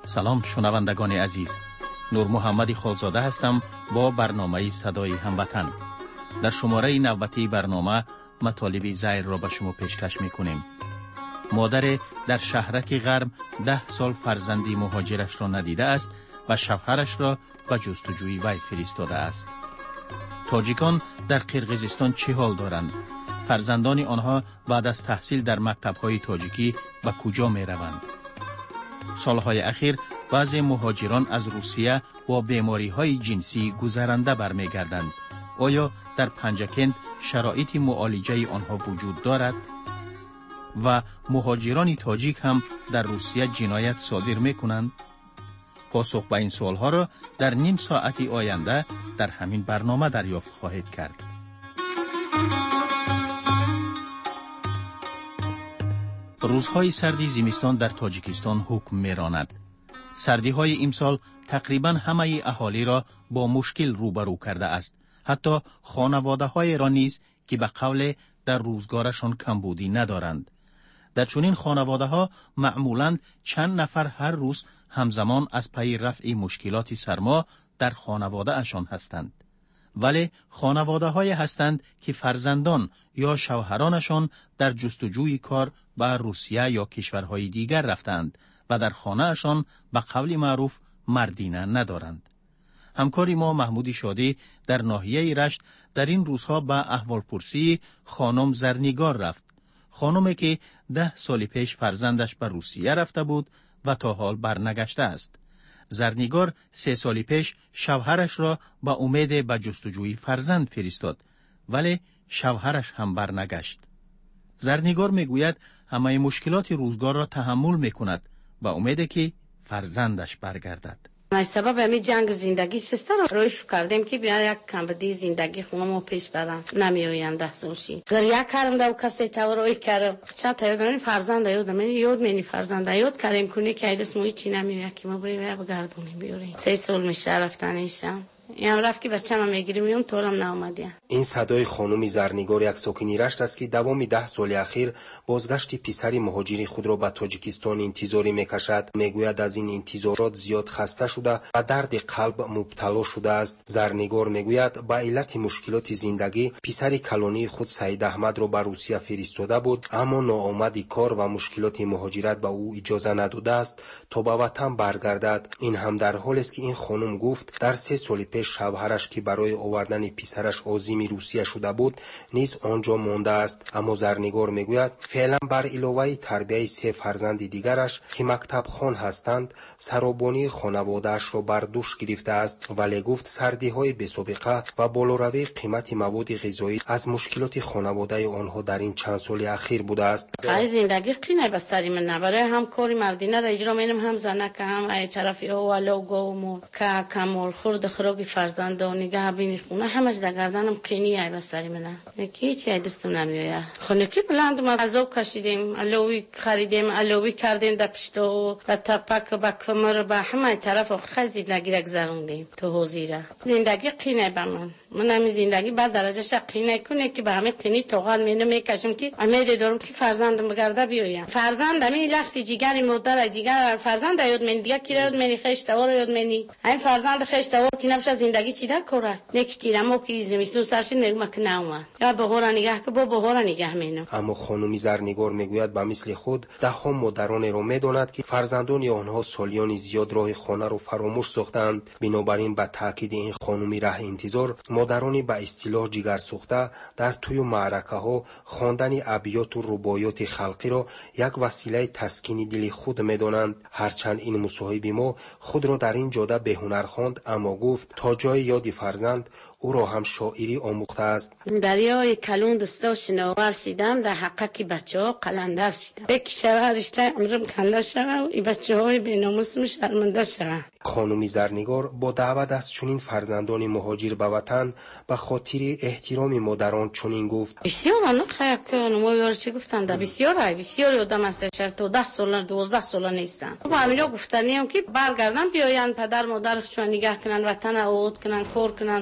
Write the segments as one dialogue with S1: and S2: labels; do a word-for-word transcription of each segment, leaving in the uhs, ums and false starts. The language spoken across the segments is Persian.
S1: سلام شنوندگان عزیز، نور محمد خالزاده هستم با برنامه صدای هموطن. در شماره نوبتی برنامه مطالب زیر را به شما پیشکش میکنیم. مادر در شهرک غرب ده سال فرزندی مهاجرش را ندیده است و شوهرش را به جستجوی وی فرستاده است. تاجیکان در قرقیزستان چه حال دارند؟ فرزندان آنها بعد از تحصیل در مکتب‌های تاجیکی به کجا می روند؟ سالهای اخیر بعضی مهاجران از روسیه با بیماری‌های جنسی گذرنده برمیگردند. آیا در پنجکند شرایط معالجه آنها وجود دارد؟ و مهاجران تاجیک هم در روسیه جنایت صادر می‌کنند؟ پاسخ به این سوالها را در نیم ساعتی آینده در همین برنامه دریافت خواهید کرد. روزهای سردی زمستان در تاجیکستان حکم می‌راند. سردی‌های امسال تقریباً همه اهالی را با مشکل روبرو کرده است. حتی خانواده‌های را نیز که به قول در روزگارشان کمبودی ندارند. در چنین خانواده‌ها معمولاً چند نفر هر روز همزمان از پی رفع مشکلات سرما در خانواده اشان هستند. ولی خانواده‌های هستند که فرزندان یا شوهرانشان در جستجوی کار به روسیه یا کشورهای دیگر رفتند و در خانه اشان به قول معروف مردینه ندارند. همکاری ما محمود شادی در ناحیه رشت در این روزها به احوالپرسی خانم زرنگار رفت. خانمی که ده سال پیش فرزندش به روسیه رفته بود و تا حال برنگشته است. زرنگار سه سال پیش شوهرش را به امید به جستجوی فرزند فرستاد، ولی شوهرش هم برنگشت. زرنگار میگوید همه مشکلات روزگار را تحمل میکند به امید که فرزندش برگردد.
S2: از سبب همین جنگ زندگی سیستم رویش کردیم که بیا یک کمبودی زندگی خونمو پیش برم نمی آینده سوشی گریه کردم دو کسی تو روی کردم چند تا یادم فرزند یادم من یاد منی فرزند یاد کردیم کنی که ایدس موی چی نمی که ما بریم بگردونیم بیاریم سه سال میشه رفتنیشم یم رفت که بچه‌م میگیریم میام طولم نامدیم.
S3: این صدای خانم زرنگار یک ساکنی رشت است که دوام ده سال اخیر بازگشت پسری مهاجری خود را به تاجیکستان انتظاری میکشد. میگوید از این انتظارات زیاد خسته شده و درد قلب مبتلا شده است. زرنگار میگوید به علت مشکلات زندگی پسر کلانی خود سعید احمد را به روسیه فرستاده بود، اما ناآمدی کار و مشکلات مهاجرت به او اجازه نداده است تا به وطن برگردد. این هم در حالی است که این خانم گفت در سه سال شوهرش که برای آوردن پسرش عازم روسیه شده بود نیز آنجا مانده است. اما زرنگار میگوید فعلا بر علاوه تربیت سه فرزند دیگرش که مکتب خوان هستند سرابانی خانواده‌اش را بر دوش گرفته است، ولی گفت سردی های بی سابقه و بالاروی قیمت مواد غذایی از مشکلات خانواده آنها در این چند سال اخیر بوده است.
S2: خیلی زندگی قینه به سری من نبره، هم کاری مردینه را اجرا مینم هم زنه که هم ای طرفی اولو گومو که کمال خورد خراقی فرزند نگاه بینی خونه همش در گردنم قینی ای بسری منه یکی چی دستم نمیویه خونکی بلند ما عذاب کشیدیم علوی خریدیم علوی کردیم در پشتو و تپک با کمر با همه طرف خزی نگیرک زروندیم تو حوزیره زندگی قینه به من من همین زندگی بعد درجهش قینه کنه که به همین قینی توغل مینه میکشم که امید دارم که فرزندم بگرده بیایم. فرزند همین لخت جیگر مادر جیگر فرزند یاد من دیگه کی یاد منی خشتوار یاد منی این فرزند خشتوار که نفش زندگی چی در کاره نکتیرم ما که زمستون سرش نگم که نامه یا به هورا نگاه که با به هورا نگاه مینم.
S3: اما خانم زرنگار میگوید به مثل خود ده ها مادران را میداند که فرزندان آنها سالیان زیاد راه خانه را فراموش ساختند. بنابراین به تاکید این خانمی راه انتظار مادرانی به اصطلاح جگر سوخته در توی معرکه ها خواندن ابیات و رباعیات خلقی را یک وسیله تسکین دل خود میدانند. هرچند این مصاحب ما خود را در این جاده به هنر خواند، اما گفت تا جای یاد فرزند او را هم شاعری آموخته است.
S2: دریای کلون دستا شناور شدم در حقه که بچه ها قلنده شدم یک شوه رشته عمرم کنده شوه و این بچه های به ناموسم شرمنده شوه.
S3: خانم زرنگار با دعوت از چنین فرزندان مهاجر به وطن به خاطر احترام مادران چنین گفت
S2: بسیار آنها خیلی که نمایار چی گفتن ده بسیار های بسیار یادم است شرط تا ده سال دوازده سال نیستن با همینا گفتنیم که برگردن بیاین پدر مادرش چون نگاه کنن وطن آباد کنن کار کنن زن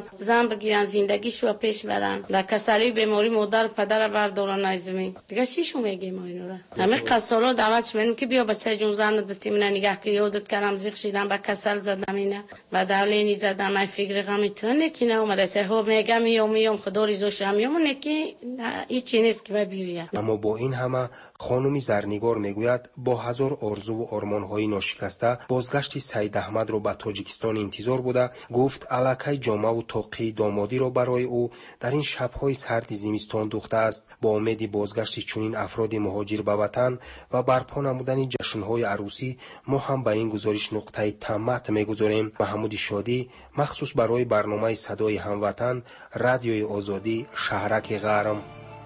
S2: دم بگیرن زندگیشو پیش برن، در کسلی بیماری مادر پدر بردارن از زمین. دیگه چیشو میگیم اینا را؟ همه قصالا دعوت شدیم که بیا بچه جون زنت بتیم نگاه که یادت کردم زیخ شدم به کسل زدم اینا و دولینی زدم من فکر غمی ترنه که نه اومده سه ها میگم میام میام خدا ریزوش هم میام که هیچ نیست که ببینم.
S3: اما با این همه خانم زرنگار میگوید با هزار آرزو و آرمان‌های ناشکسته بازگشت سید احمد را به تاجیکستان انتظار بوده. گفت الکی جامه و طاقه دامادی را برای او در این شب‌های سرد زمستان دوخته است. با امید بازگشت چنین افراد مهاجر به وطن و برپا نمودن جشن‌های عروسی ما هم به این گزارش نقطه تمت می‌گذاریم. محمود شادی مخصوص برای برنامه صدای هموطن رادیوی آزادی شهرک غرم.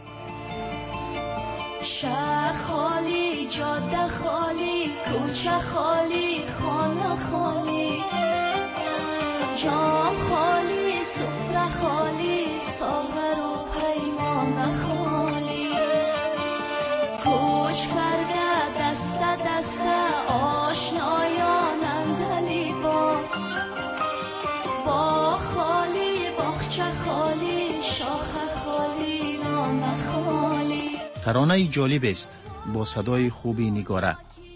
S4: شهر خالی، جاده خالی، کوچه خالی، خانه خالی، جام خالی، سفره خالی، ساغر و پیمان خالی، کوچ کرده دست دست آشنایان اندلی با با خالی، باغچه خالی، شاخه خالی، نان خالی.
S1: ترانه جالب است با صدای خوبی نگاره.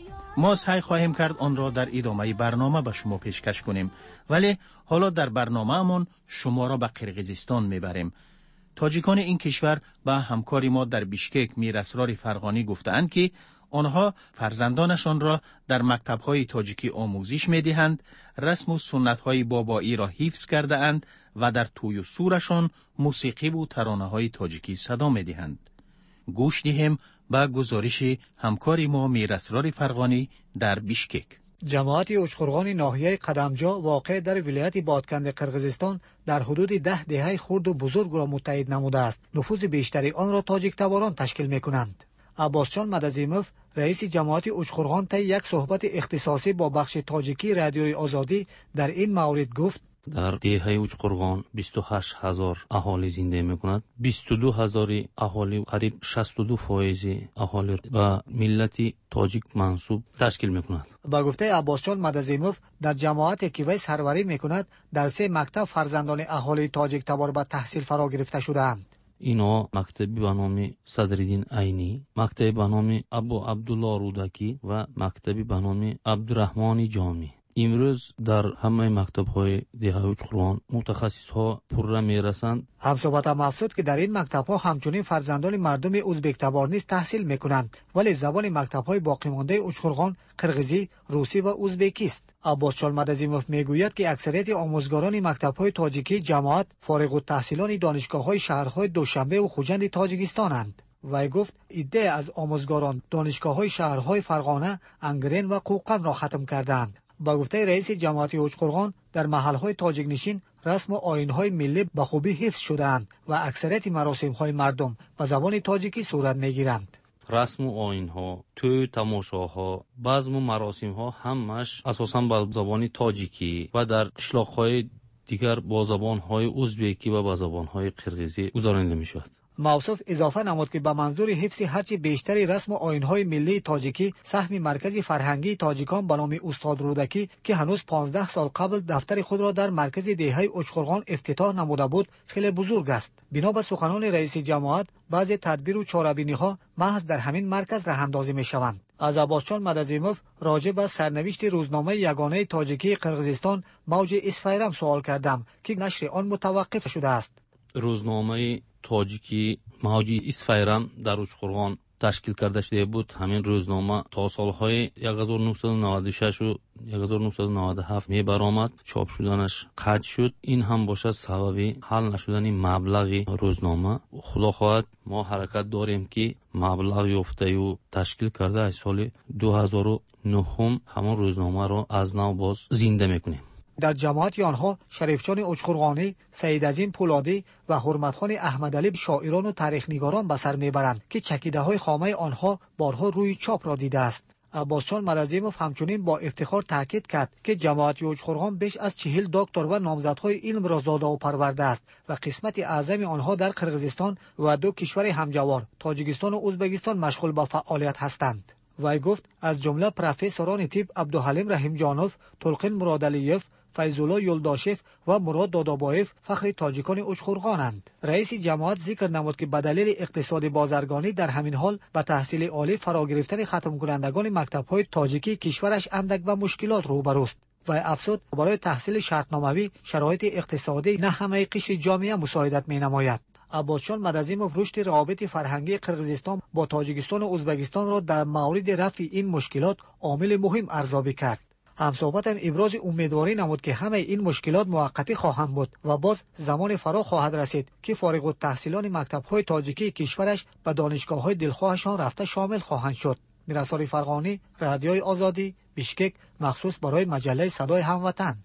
S1: ما سعی خواهیم کرد آن را در ادامه برنامه به شما پیشکش کنیم، ولی حالا در برنامه‌مان شما را به قرقیزستان میبریم. تاجیکان این کشور به همکاری ما در بیشکک میر اسرار فرغانی گفتند که آنها فرزندانشان را در مکتب‌های تاجیکی آموزش می‌دهند، رسم و سنت‌های بابایی را حفظ کرده اند و در توی و سورشان موسیقی و ترانه‌های تاجیکی صدا می‌دهند. گوش دهیم به گزارش همکاری ما میر اسرار فرغانی در بیشکک.
S5: جماعت اوچخورغان ناحیه قدمجا واقع در ولایت بادکند قرقیزستان در حدود ده دهه خرد و بزرگ را متحد نموده است. نفوذ بیشتری آن را تاجیک تباران تشکیل می‌کنند. عباسجان مدزیموف رئیس جماعت اوچخورغان طی یک صحبت اختصاصی با بخش تاجیکی رادیوی آزادی در این مورد گفت:
S6: در دهه اوچخورغان بیست و هشت هزار اهالی زنده میکند. بیست و دو هزار اهالی، قریب شصت و دو فایز اهالی و ملت تاجیک منسوب تشکیل میکند.
S5: با گفته عباسجان مدزیموف در جماعتی که وی سروری میکند در سه مکتب فرزندان اهالی تاجیک تبار به تحصیل فرا گرفته شدهاند.
S6: اینا مکتبی به نام صدرالدین عینی، مکتبی به نام ابو عبدالله رودکی و مکتبی به نام عبدالرحمن جامی. امروز در همه مکتب‌های دهه اوچخورغان متخصص‌ها پرره می‌رسند.
S5: همصحبت هم افزود که در این مکتب‌ها همچنین فرزندان مردم ازبک تبار نیز تحصیل می‌کنند، ولی زبان مکتب‌های باقی مانده اوچخورغان قرغیزی، روسی و ازبکی است. عباسجان مدزیموف میگوید که اکثریت آموزگاران مکتب‌های تاجیکی جماعت فارغ التحصیلان دانشگاه‌های شهرهای دوشنبه و خوجند تاجیکستانند. وی گفت ایده از آموزگاران دانشگاه‌های شهرهای فرغانه، انگرین و قوقن را ختم کردند. با گفته رئیس جماعت اوچخورغان در محل‌های تاجیک نشین رسم و آیین‌های ملی به خوبی حفظ شده‌اند و اکثریت مراسم‌های مردم به زبان تاجیکی صورت می‌گیرند.
S6: رسم و آیین‌ها، توی تماشاها، بزم و مراسم‌ها همش اساساً به زبان تاجیکی و در قشلاق‌های دیگر با زبان‌های ازبکی و با زبان‌های قرغیزی گزارنده می‌شود.
S5: موصوف اضافه نمود که به منظور حفظ هرچی بیشتری رسم و آیین‌های ملی تاجیکی سهم مرکز فرهنگی تاجیکان به نام استاد رودکی که هنوز پانزده سال قبل دفتر خود را در مرکز دهه اوچخورغان افتتاح نموده بود خیلی بزرگ است. بنا به سخنان رئیس جماعت بعضی تدبیر و چاره‌بینی‌ها محض در همین مرکز راه‌اندازی می‌شوند. از عباسجان مدزیموف راجع به سرنوشت روزنامه یگانه تاجیکی قرقیزستان موج اسفیرم سوال کردم که نشر آن متوقف شده است.
S6: روزنامه تاجیکی موج اسفیرم در اوچخورغان تشکیل کرده شده بود. همین روزنامه تا سالهای هزار و نهصد و نود و شش و هزار و نهصد و نود و هفت می برآمد. چاپ شدنش قطع شد. این هم باشد سبب حل نشدن مبلغ روزنامه. خدا خواهد ما حرکت داریم که مبلغ یافته و تشکیل کرده از سال دو هزار و نه همون روزنامه را از نو باز زنده میکنیم.
S5: در جماعت آنها شریفجان اوچخورغانی، سیدعظیم پولادی و حرمتخان احمدعلی شاعران و تاریخ‌نگاران به سر میبرند که چکیده‌های خامه آنها بارها روی چاپ را دیده است. عباسجان مدزیموف همچنین با افتخار تاکید کرد که جماعت اوچخورغان بیش از چهل دکتر و نامزدهای علم را زاده و پرورده است و قسمت اعظم آنها در قرقیزستان و دو کشور همجوار تاجیکستان و ازبکستان مشغول به فعالیت هستند. وی گفت از جمله پروفسوران طب عبدالحلیم رحیم جانوف، تلقین مرادعلیوف، فیض‌الله یلداشف و مراد دادابایف فخر تاجیکان اشخورغانند. رئیس جماعت ذکر نمود که به دلیل اقتصاد بازرگانی در همین حال به تحصیل عالی فرا گرفتن ختم کنندگان مکتب‌های تاجیکی کشورش اندک و مشکلات روبروست و افزود برای تحصیل شرطناموی شرایط اقتصادی نه همه قشر جامعه مساعدت می‌نماید. عباسجان مدازیموف رشد روابط فرهنگی قرقیزستان با تاجیکستان و ازبکستان را در مورد رفع این مشکلات عامل مهم ارزیابی کرد. همصحبت هم ابراز امیدواری نمود که همه این مشکلات موقتی خواهند بود و باز زمان فرا خواهد رسید که فارغ التحصیلان مکتب‌های تاجیکی کشورش به دانشگاه‌های دلخواهشان رفته شامل خواهند شد. میرسال فرغانی، رادیوی آزادی، بیشکک، مخصوص برای مجله صدای هموطن.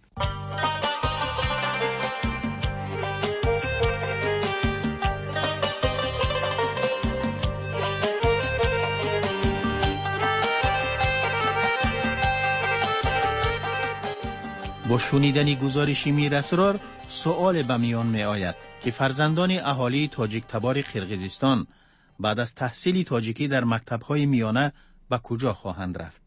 S1: با شنیدن گزارش میر اسرار سؤال به میان می آید که فرزندان اهالی تاجیک تبار قرقیزستان بعد از تحصیل تاجیکی در مکتب‌های میانه به کجا خواهند رفت؟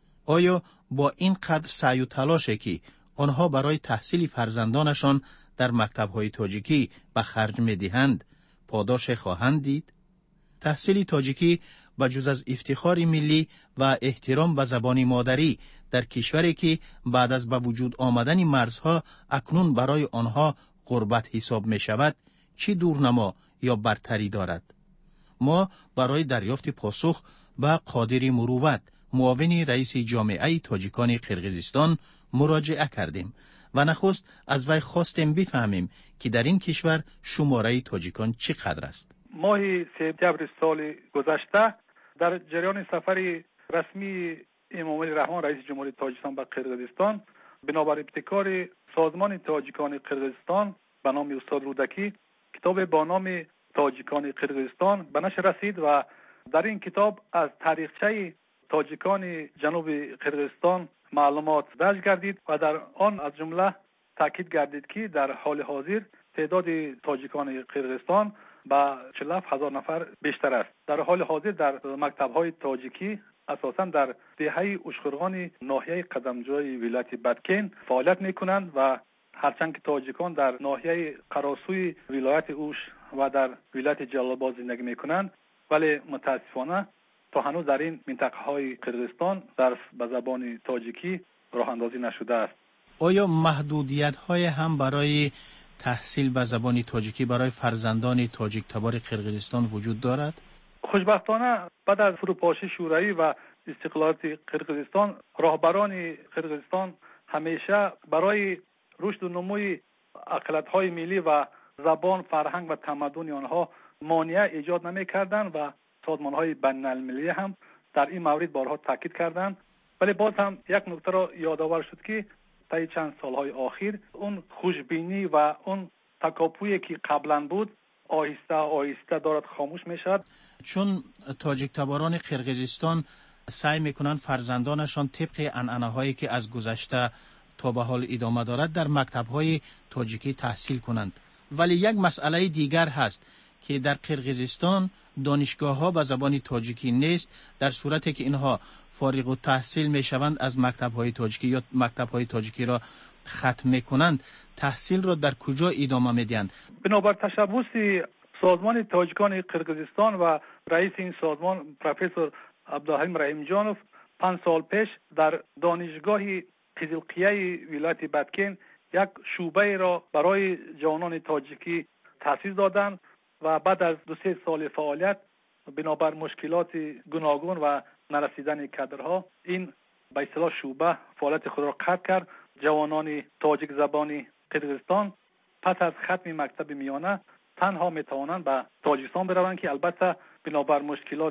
S1: آیا با این قدر سعی و تلاشه که آنها برای تحصیل فرزندانشان در مکتب‌های تاجیکی به خرج می‌دهند پاداش خواهند دید؟ تحصیل تاجیکی بجز از افتخار ملی و احترام به زبان مادری در کشوری که بعد از به وجود آمدن مرزها اکنون برای آنها غربت حساب می شود چی دورنما یا برتری دارد؟ ما برای دریافت پاسخ به قادر مروت معاون رئیس جامعه تاجیکان قرقیزستان مراجعه کردیم و نخست از وی خواستیم بفهمیم که در این کشور شماره تاجیکان چقدر است.
S7: ماه سپتامبر سال گذشته در جریان سفر رسمی امام علی رحمان رئیس جمهوری تاجیکستان به قرقیزستان بنابر ابتکار سازمان تاجیکان قرقیزستان به نام استاد رودکی کتاب با نام تاجیکان قرقیزستان به نشر رسید و در این کتاب از تاریخچه تاجیکان جنوب قرقیزستان معلومات درج گردید و در آن از جمله تاکید گردید که در حال حاضر تعداد تاجیکان قرقیزستان با چهل و هفت هزار نفر بیشتر است. در حال حاضر در مکتب‌های تاجیکی اساساً در دهه اشخورغان ناحیه قدمجوی ولایت بدکن فعالیت می‌کنند و هرچند که تاجیکان در ناحیه قراسوی ولایت اوش و در ولایت جلال‌آباد زندگی می‌کنند ولی متاسفانه تا هنوز در این منطقه‌های قرقیزستان درس به زبان تاجیکی راه اندازی نشده است.
S1: آیا محدودیت‌های هم برای تحصیل به زبان تاجیکی برای فرزندان تاجیک تبار قرقیزستان وجود دارد؟
S7: خوشبختانه بعد از فروپاشی شوروی و استقلال قرقیزستان راهبران قرقیزستان همیشه برای رشد و نموی اقلیت‌های ملی و زبان، فرهنگ و تمدن آنها مانع ایجاد نمی‌کردند و سازمان‌های بین‌المللی هم در این مورد بارها تاکید کردند. ولی باز هم یک نکته را یادآور شد که طی چند سال‌های اخیر اون خوشبینی و اون تکاپویی که قبلا بود آهسته آهسته دارد خاموش میشد.
S1: چون تاجیک تباران قرقیزستان سعی میکنند فرزندانشان طبق عنعنه‌هایی که از گذشته تا به حال ادامه دارد در مکتب‌های تاجیکی تحصیل کنند، ولی یک مسئله دیگر هست که در قرقیزستان دانشگاه‌ها به زبان تاجیکی نیست. در صورتی که اینها فارغ التحصیل میشوند از مکتب‌های تاجیکی یا مکتب‌های تاجیکی را ختم میکنند، تحصیل را در کجا ادامه میدهند؟
S7: بنابر تشبث سازمان تاجیکان قرقیزستان و رئیس این سازمان پروفسور عبدالحلیم رحیم جانوف پنج سال پیش در دانشگاه قزلقیه ولایت بدکن یک شعبه را برای جوانان تاجیکی تأسیس دادند و بعد از دو سه سال فعالیت بنابر مشکلات گوناگون و نرسیدن کادرها این به اصطلاح شعبه فعالیت خود را قطع کرد. جوانان تاجیک زبان قرقیزستان پس از ختم مکتب میانه تنها میتوانند به تاجیکستان بروند که البته بنابر مشکلات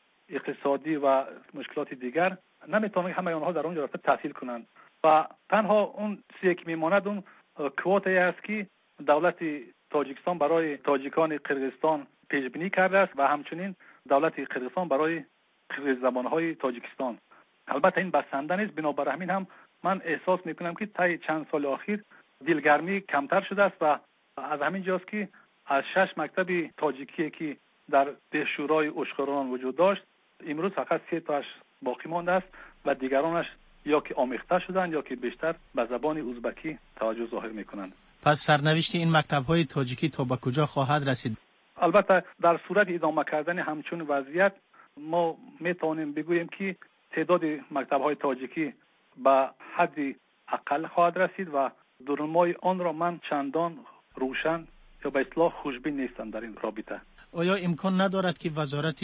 S7: اقتصادی و مشکلات دیگر نمیتوانند همه آنها در اونجا رفته تحصیل کنند و تنها اون چیزی که میماند اون کوتایی است که دولت تاجیکستان برای تاجیکان قرقیزستان پیش بینی کرده است و همچنین دولت قرقیزستان برای قرقیز زبانهای تاجیکستان. البته این بسنده نیست، بنابر همین هم من احساس میکنم که طی چند سال اخیر دلگرمی کمتر شده است و از همین جاست که از شش مکتب تاجیکی که در دهشورای اشخوران وجود داشت امروز فقط سه تاش باقی مانده است و دیگرانش یا که آمیخته شدن یا که بیشتر به زبان ازبکی توجه ظاهر میکنند.
S1: پس سرنوشت این مکتب‌های تاجیکی تا به کجا خواهد رسید؟
S7: البته در صورت ادامه کردن همچون وضعیت ما میتونیم بگوییم که تعداد مکتب‌های تاجیکی به حد اقل خواهد رسید و درنمای آن را من چندان روشن یا به اصطلاح خوشبین نیستم در این رابطه.
S1: آیا امکان ندارد که وزارت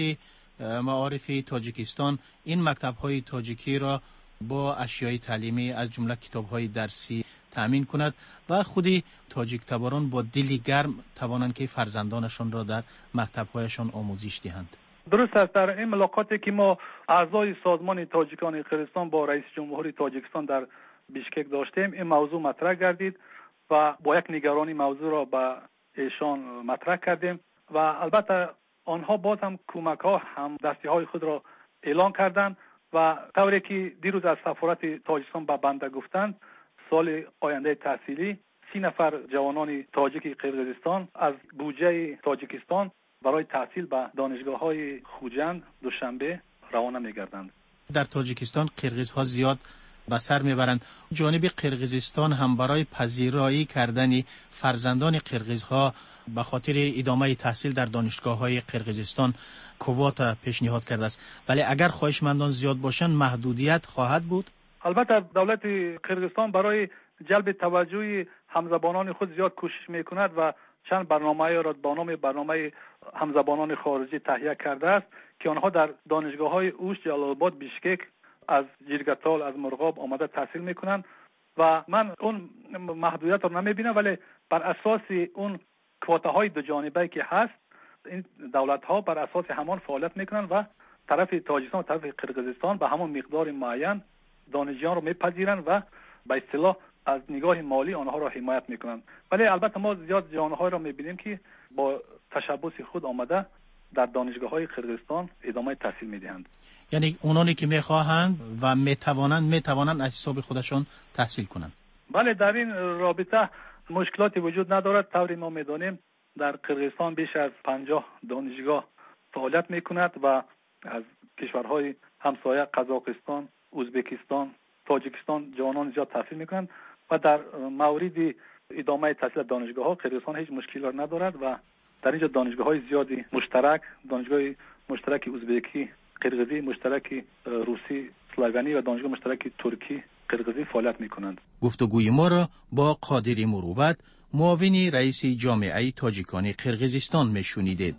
S1: معارف تاجیکستان این مکتب‌های تاجیکی را با اشیای تعلیمی از جمله کتاب‌های درسی تأمین کند و خودی تاجیک تباران با دلی گرم توانند که فرزندانشان را در مکتب‌هایشان آموزش دهند؟
S7: درست است. در این ملاقاتی که ما اعضای سازمان تاجیکان قرقیزستان با رئیس جمهوری تاجیکستان در بیشکک داشتیم، این موضوع مطرح گردید و با یک نگرانی موضوع را به ایشان مطرح کردیم و البته آنها باز هم کمک ها هم دستی های خود را اعلان کردند و طوری که دیروز از سفارت تاجیکستان به بنده گفتند سال آینده تحصیلی سی نفر جوانان تاجیک قرقیزستان از بودجه تاجیکستان برای تحصیل به دانشگاه های خوجند دوشنبه روانه می‌گردند.
S1: در تاجیکستان قرقیزها زیاد به سر میبرند. جانب قرقیزستان هم برای پذیرایی کردن فرزندان قرقیزها به خاطر ادامه تحصیل در دانشگاه های قرقیزستان کوتا پیشنهاد کرده است. ولی اگر خواهشمندان زیاد باشند محدودیت خواهد بود؟
S7: البته دولت قرقیزستان برای جلب توجه همزبانان خود زیاد کوشش میکند و چند برنامه را با نام برنامه همزبانان خارجی تهیه کرده است که آنها در دانشگاه های اوش، جلال‌آباد، بیشکک، از جیرگتال، از مرغاب آمده تحصیل میکنند و من اون محدودیت رو نمیبینم، ولی بر اساس اون کوتاهای دو جانبه که هست این دولت ها بر اساس همان فعالیت میکنند و طرف تاجیکستان و طرف قرقیزستان به همون مقدار معین دانشجویان رو میپذیرند و به اصطلاح از نگاه مالی آنها را حمایت میکنند. ولی البته ما زیاد جوان‌ها را میبینیم که با تشبث خود آمده در دانشگاه های قرقیزستان ادامه تحصیل میدهند.
S1: یعنی اونانی که میخواهند و میتوانند میتوانند از حساب خودشان تحصیل کنند.
S7: بله، در این رابطه مشکلاتی وجود ندارد. طوری ما میدانیم در قرقیزستان بیش از پنجاه دانشگاه فعالیت میکند و از کشورهای همسایه قزاقستان، ازبکستان، تاجیکستان جوانان زیاد تحصیل میکنند و در مورد ادامه تحصیل دانشگاه ها قرقیزستان هیچ مشکلی ندارد و در اینجا دانشگاه های زیادی مشترک، دانشگاه مشترک ازبکی قرقیزی، مشترک روسی اسلوونی و دانشگاه مشترک ترکی قرقیزی فعالیت میکنند.
S1: گفتگوی ما را با قادری مروت، معاون رئیس جامعه تاجیکان قرقیزستان میشنیدید.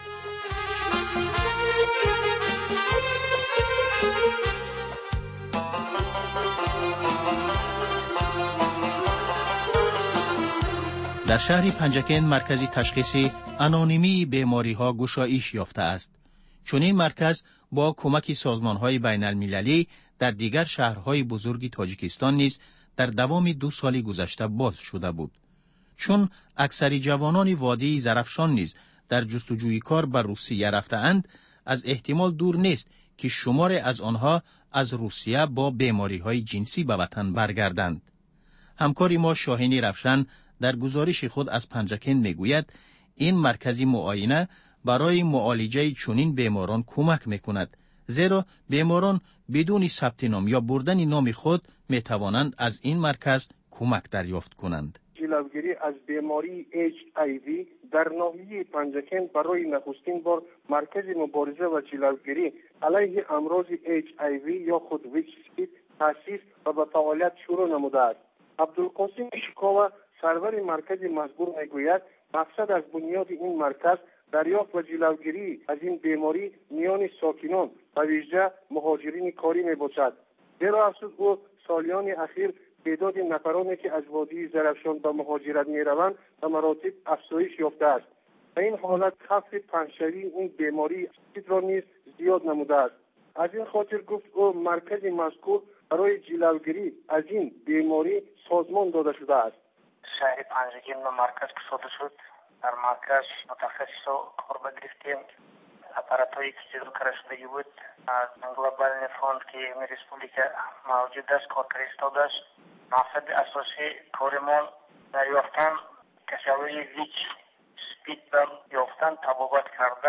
S1: در شهر پنجکن مرکزی تشخیصی آنونیمی بیماری ها گشایش یافته است. چون این مرکز با کمک سازمان های بین المللی در دیگر شهرهای بزرگ تاجیکستان نیز در دوام دو سال گذشته باز شده بود. چون اکثر جوانان وادی زرفشان نیز در جستجوی کار به روسیه رفته‌اند، از احتمال دور نیست که شمار از آنها از روسیه با بیماری های جنسی به وطن برگردند. همکاری ما شاهینی رفشن در گزارش خود از پنجکن میگوید این مرکزی معاینه برای معالجه چنین بیماران کمک میکند، زیرا بیماران بدون ثبت نام یا بردن نام خود میتوانند از این مرکز کمک دریافت کنند.
S8: جلوگیری از بیماری اچ آی وی در ناحیه پنجکن برای نخستین بار مرکز مبارزه و جلوگیری علیه امراض اچ آی وی یا خود ویچ تأسیس و به فعالیت شروع نموده است. عبدالقاسم شکاوه سرور مرکز مذکور میگوید مقصد از بنیاد این مرکز دریافت و جلوگیری از این بیماری میان ساکنان و ویژه مهاجرین کاری میباشد. زیرا افزود او سالیان اخیر تعداد نفرانی که از وادی زرفشان به مهاجرت میروند به مراتب افزایش یافته است و این حالت خفت پنشوی این بیماری را نیز زیاد نموده است. از این خاطر گفت او مرکز مذکور برای جلوگیری از این بیماری سازمان داده شده است.
S9: شهر پنجکن به مرکز گشوده شد. در مرکز متخصصا کار گرفتیم. اپاراتهایی که جلو کرده شده بود از گلوبال فاند که می ریسپوبلیکا موجود است کار کرده است. مقصد اساسی کارمان دریافتن کشوری ویچ سپید بر یافتن تبابت کرده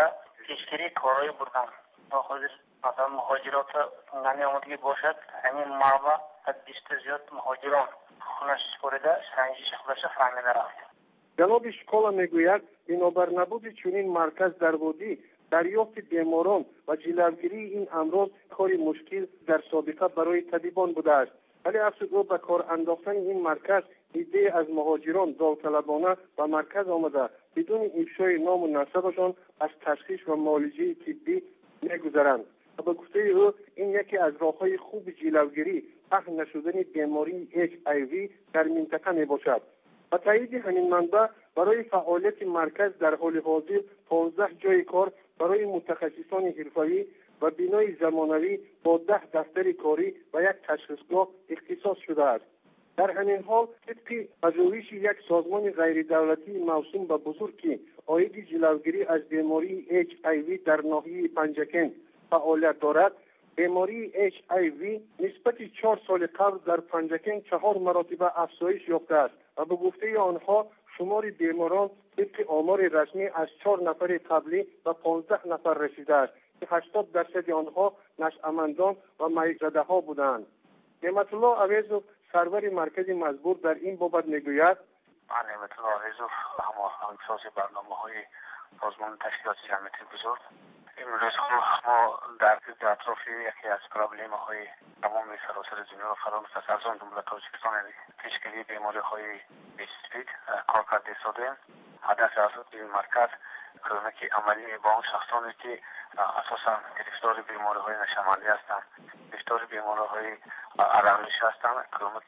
S9: پیشگیری کارهای بردم تا خودش مثلا مهاجرات نمیامدگی باشد همین معبا از بیشتر زیاد مهاجران خونش بریده سنجش خودش فهمیده رفت.
S8: جناب شکالا میگوید بنابر نبود چنین مرکز در وادی دریافت بیماران و جلوگیری این امراض کاری مشکل در سابقه برای طبیبان بوده است، ولی افسوس او به کار انداختن این مرکز ایده از مهاجران داوطلبانه و مرکز آمده بدون افشای نام و نسبشان از تشخیص و معالجه طبی میگذرند و به گفته او این یکی از راههای خوب جلوگیری پخش نشدن بیماری اچ آی وی در منطقه میباشد. و تایید همین منبع برای فعالیت مرکز در حال حاضر پانزده جای کار برای متخصصان حرفه‌ای و بنای زمانوی با ده دفتر کاری و یک تشخیصگاه اختصاص شده است. در همین حال طبق پژوهش یک سازمان غیر دولتی موسوم به بزرگ که عاید جلوگیری از بیماری اچ آی وی در ناحیه پنجکن فعالیت دارد، بیماری اچ آی وی نسبت چهار سال قبل در پنجکن چهار مراتبه افزایش یافته است و به گفته آنها شمار بیماران طبق آمار رسمی از چهار نفر قبلی و پانزده نفر رسیده است که هشتاد درصد آنها نشأمندان و میزده ها بودند. نعمت الله اویزوف سرور مرکز مزبور در این بابت میگوید:
S10: من نعمت الله اویزوف همه همساز برنامه های سازمان تشکیلات جمعیت بزرگ امروز ما در اطراف یکی از پرابلم های تمام سراسر دنیا فرا می‌رسد از آن جمله تاجیکستان پیشگیری بیماری های اسپید کار کرده شده. هدف از این مرکز کمک عملی با اون شخصانی که اساسا گرفتار بیماری های نشامندی هستند، گرفتار بیماری های علائم هستند، کمک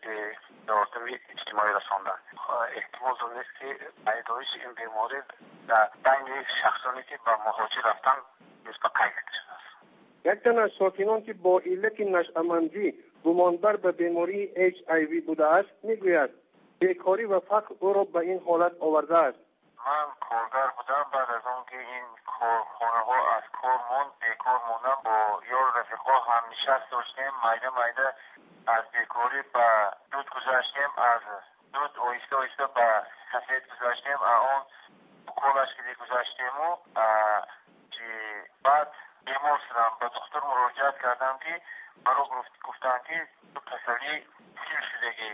S10: یاردم اجتماعی رساندن. احتمال دارد که پیدایش این بیماری در بین شخصانی که به مهاجر رفتن نسبت قید شده است.
S8: یک تن از ساکنان که با علت نشامندی گمانبر به بیماری اچ آی وی بوده است میگوید بیکاری و فقر او را به این حالت آورده است.
S10: من کارگر بودم، بعد از اون که این کارخانه ها از کار موند بیکار موندم، با یار رفیقا هم نشست داشتیم، میده میده از بیکاری به دود گذاشتیم، از دود آیسته آیسته به سفید گذاشتیم، اون کلش که گذاشتیم و که بعد بیمار شدم. به دکتر مراجعت کردم که برای گفتن که تو تسلی سیل شدگی.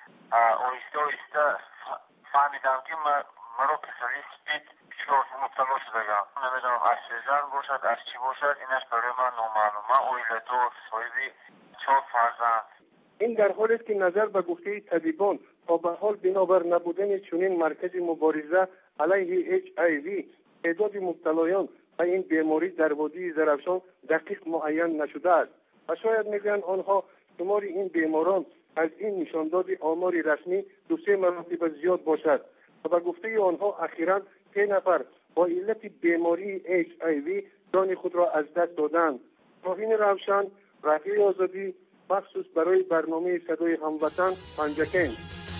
S10: آیسته آیسته فهمیدم که من مرا کسری سپید شروع مبتلا شدگم. نمیدونم از سیزن باشد از چی باشد، اینش برای من نامعلوم. من اویل دو صاحبی چهار فرزند.
S8: این در حالی است که نظر به گفته طبیبان تا به حال بنابر نبودن چنین مرکز مبارزه علیه اچ آی وی تعداد مبتلایان و این بیماری در وادی زرافشان دقیق معین نشده است و شاید میگویند آنها شمار این بیماران از این نشانداد آمار رسمی دو سه مراتب زیاد باشد و به گفته آنها اخیراً سه نفر با علت بیماری اچ آی وی جان خود را از دست دادند. توهین روشن، رفیع آزادی، مخصوص برای برنامه صدای هموطن پنجکن.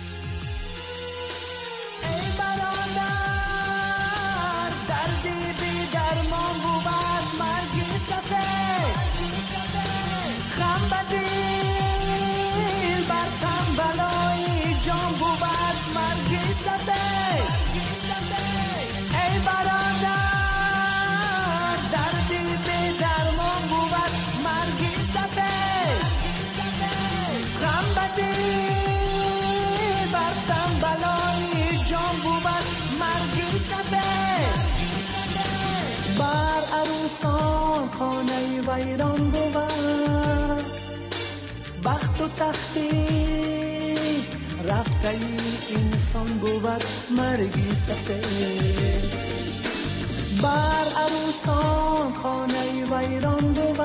S11: خانه ویران بود بخت و تختی رفته انسان بود مرگی سفید. بر عروسان خانه ویران بود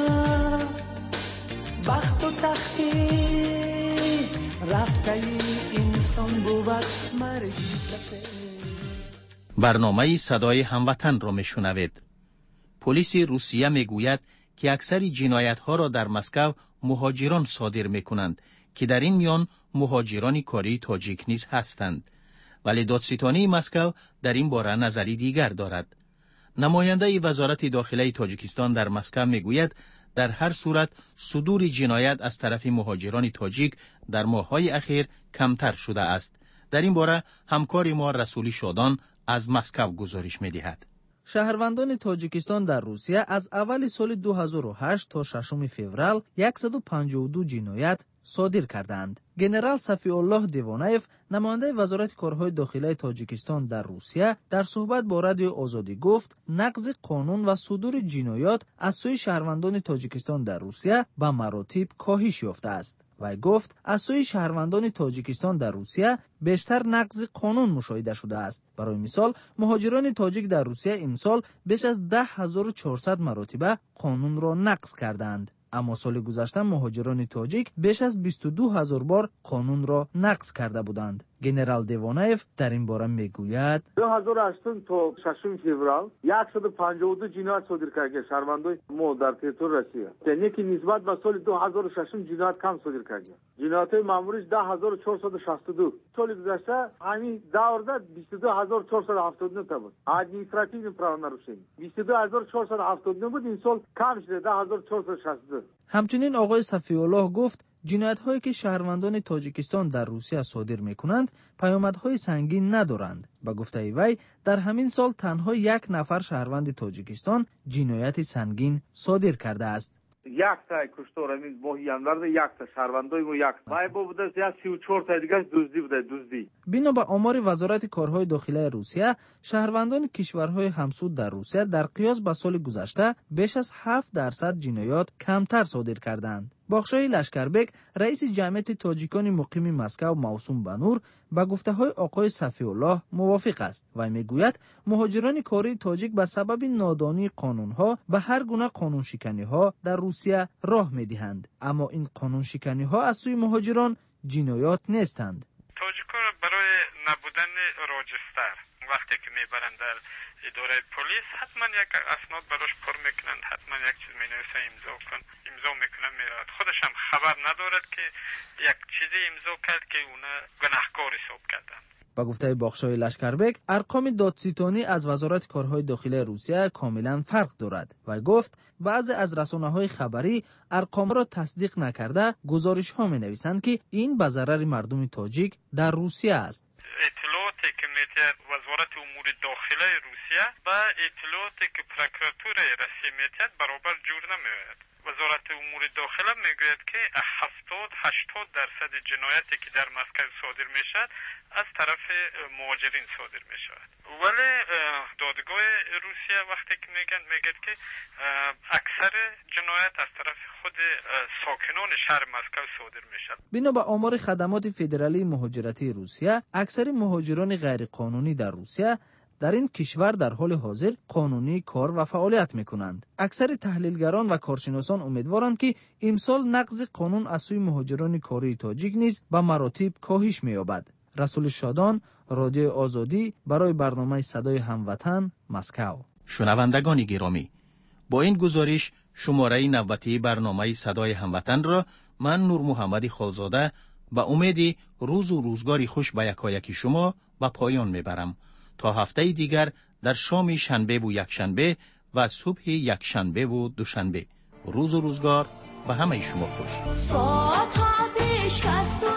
S11: بخت و تختی رفته انسان بود مرگی سفید.
S1: برنامه صدای هموطن را میشنوید. پلیس روسیه میگوید که اکثر جنایت‌ها را در مسکو مهاجران صادر می‌کنند که در این میان مهاجران کاری تاجیک نیز هستند، ولی دادستانی مسکو در این باره نظری دیگر دارد. نماینده وزارت داخله تاجیکستان در مسکو میگوید در هر صورت صدور جنایت از طرف مهاجران تاجیک در ماه‌های اخیر کمتر شده است. در این باره همکار ما رسولی شادان از مسکو گزارش می‌دهد.
S12: شهروندان تاجیکستان در روسیه از اول سال دو هزار و هشت تا ششم فوریه صد و پنجاه و دو جنایت صادر کردند. گنرال صفی الله دیوانایف، نماینده وزارت کارهای داخلی تاجیکستان در روسیه، در صحبت با رادیو آزادی گفت نقض قانون و صدور جنایات از سوی شهروندان تاجیکستان در روسیه به مراتب کاهش یافته است. وی گفت از سوی شهروندان تاجیکستان در روسیه بیشتر نقض قانون مشاهده شده است. برای مثال مهاجران تاجیک در روسیه امسال بیش از ده هزار و چهارصد مرتبه قانون را نقض کردند. اما سال گذشته مهاجران تاجیک بیش از بیست و دو هزار بار قانون را نقض کرده بودند. گنرال دیوانایف در این باره میگوید
S13: دو هزار و هشت تا ششم فوریه صد و پنجاه و دو جنایت صادر کرده شهروندان ما در تریتور روسیه. یعنی که نسبت به سال دو هزار و شش جنایت کم صادر کرده. جنایت ماموریش ده هزار و چهارصد و شصت و دو. سال گذشته همین دورده بیست و دو هزار و چهارصد و هفتاد و نه تا بود. ادمنستراتیو правонарушение بیست و دو هزار و چهارصد و هفتاد و نه بود، این سال کم شده ده هزار و چهارصد و شصت و دو.
S12: همچنین آقای صفی الله گفت جنایت‌هایی که شهروندان تاجیکستان در روسیه صادر می‌کنند پیامدهای سنگین ندارند. با گفته وی در همین سال تنها یک نفر شهروند تاجیکستان جنایت سنگین صادر کرده است.
S13: یک تا کشتار همین ماهی اندر یک تا شهروندای ما یک وای بوده یا سی و چهار تا دیگه دزدی بوده دزدی.
S12: بنا به آمار وزارت کارهای داخلی روسیه شهروندان کشورهای همسود در روسیه در قیاس به سال گذشته بیش از هفت درصد جنایات کمتر صادر کردند. باخشای لشکربک رئیس جمعیت تاجیکان مقیم مسکو موسوم به نور با گفته‌های آقای صفی الله موافق است و میگوید مهاجران کاری تاجیک به سبب نادانی قانون‌ها به هر گونه قانون شکنی‌ها در روسیه راه می‌دهند، اما این قانون شکنی‌ها از سوی مهاجران جنایات نیستند.
S14: تاجیک‌ها برای نبودن راجستر وقتی که میبرند در اداره پلیس حتما یک اسناد براش پر میکنند، حتما یک چیز مینویسه امضا کن، امضا میکنه میراد. خودش هم خبر ندارد که یک چیزی امضا کرد که اونا گناهکار حساب کردن.
S12: با گفته بخشای لشکربک ارقام دادستانی از وزارت کارهای داخلی روسیه کاملا فرق دارد و گفت بعضی از رسانه‌های خبری ارقام را تصدیق نکرده گزارش‌ها می‌نویسند که این به ضرر مردم تاجیک در روسیه است.
S14: اطلاعاتی که میتید وزارت امور داخلی روسیه و اطلاعاتی که پروکراتور روسیه میتید برابر جور نمیاد. وزارت امور داخلی میگوید که هفتاد هشتاد درصد جنایتی که در مسکو صادر میشد از طرف مهاجرین صادر میشود، ولی دادگاه روسیه وقتی که میگن میگه که اکثر جنایت از طرف خود ساکنان شهر مسکو صادر میشد.
S12: بنا به آمار خدمات فدرالی مهاجرتی روسیه اکثر مهاجران غیر قانونی در روسیه در این کشور در حال حاضر قانونی کار و فعالیت میکنند. اکثر تحلیلگران و کارشناسان امیدوارند که امسال نقض قانون از سوی مهاجران کاری تاجیک نیز به مراتب کاهش می‌یابد. رسول شادان، رادیو آزادی، برای برنامه صدای هموطن، مسکو.
S1: شنوندگان گرامی، با این گزارش شماره نوبتی برنامه صدای هموطن را من نور محمد خالزاده به امید روز و روزگاری خوش به یکایک شما به پایان میبرم. تا هفته دیگر در شام شنبه و یکشنبه و صبح یکشنبه و دوشنبه. روز و روزگار به همه شما خوش.